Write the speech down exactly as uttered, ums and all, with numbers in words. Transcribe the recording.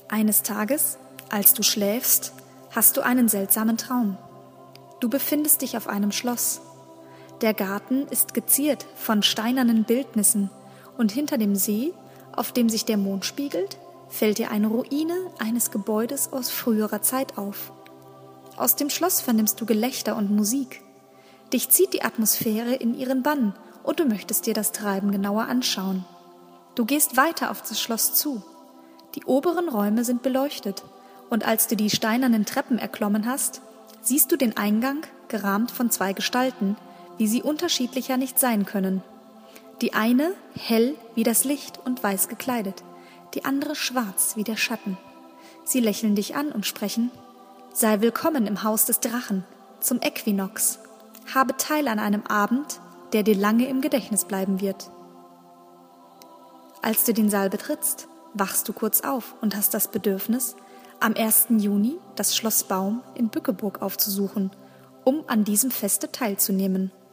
Eines Tages, als du schläfst, hast du einen seltsamen Traum. Du befindest dich auf einem Schloss. Der Garten ist geziert von steinernen Bildnissen und hinter dem See, auf dem sich der Mond spiegelt, fällt dir eine Ruine eines Gebäudes aus früherer Zeit auf. Aus dem Schloss vernimmst du Gelächter und Musik. Dich zieht die Atmosphäre in ihren Bann und du möchtest dir das Treiben genauer anschauen. Du gehst weiter auf das Schloss zu. Die oberen Räume sind beleuchtet und als du die steinernen Treppen erklommen hast, siehst du den Eingang gerahmt von zwei Gestalten, wie sie unterschiedlicher nicht sein können. Die eine hell wie das Licht und weiß gekleidet, die andere schwarz wie der Schatten. Sie lächeln dich an und sprechen: Sei willkommen im Haus des Drachen, zum Äquinox. Habe teil an einem Abend, der dir lange im Gedächtnis bleiben wird. Als du den Saal betrittst, wachst du kurz auf und hast das Bedürfnis, am ersten Juni das Schloss Baum in Bückeburg aufzusuchen, um an diesem Feste teilzunehmen.